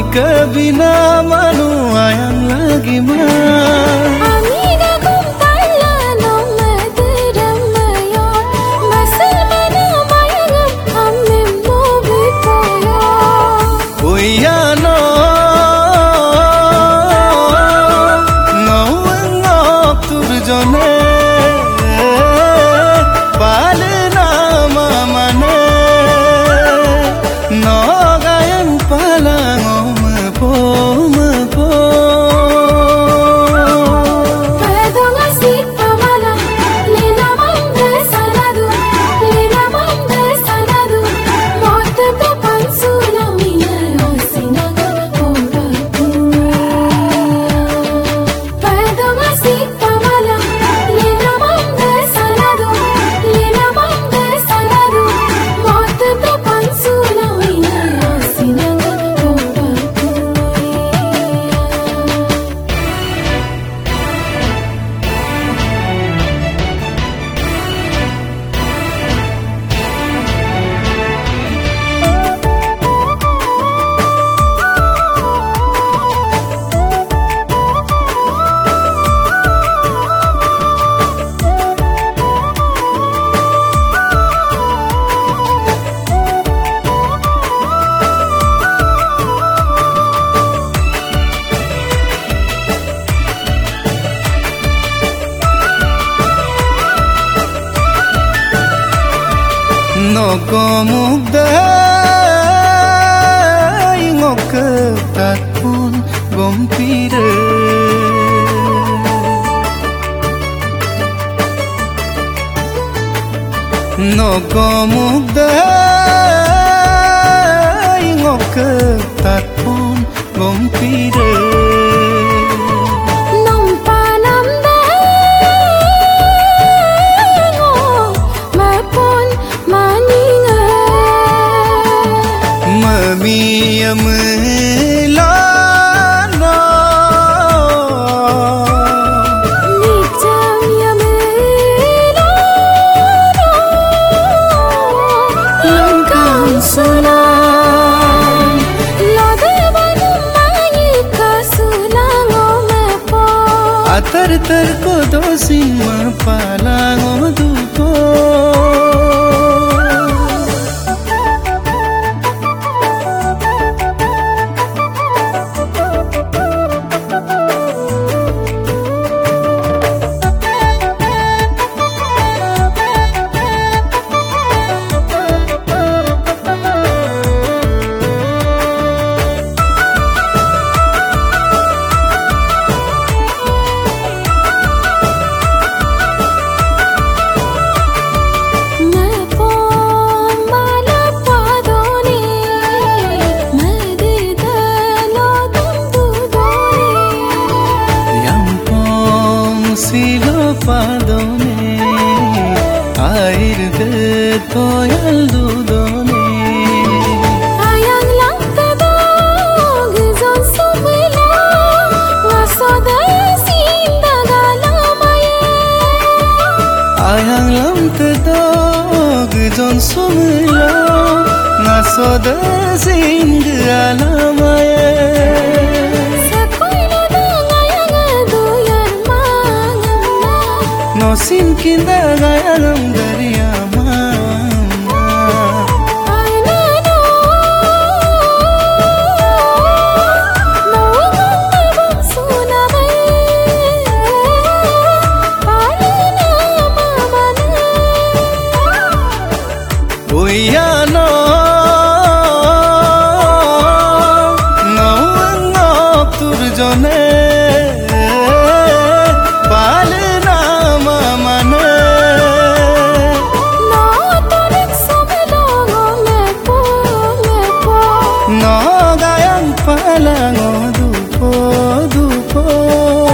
Kabina manu ayang lagi mah Noko mugday ngoketat pun gompire Noko mugday ngoketat pun gompire Atar ko dosin mapalang duko padone air de toyal dudone ayang langta dog zon sumila wasoda sinda galamaye ayang langta dog zon sumila wasoda sinda galamaye Nosim kinda gayam dariya mama Aina no Nawang sunamay Palina mamana Uya no Nawang turjone No gayang palang dupo dupo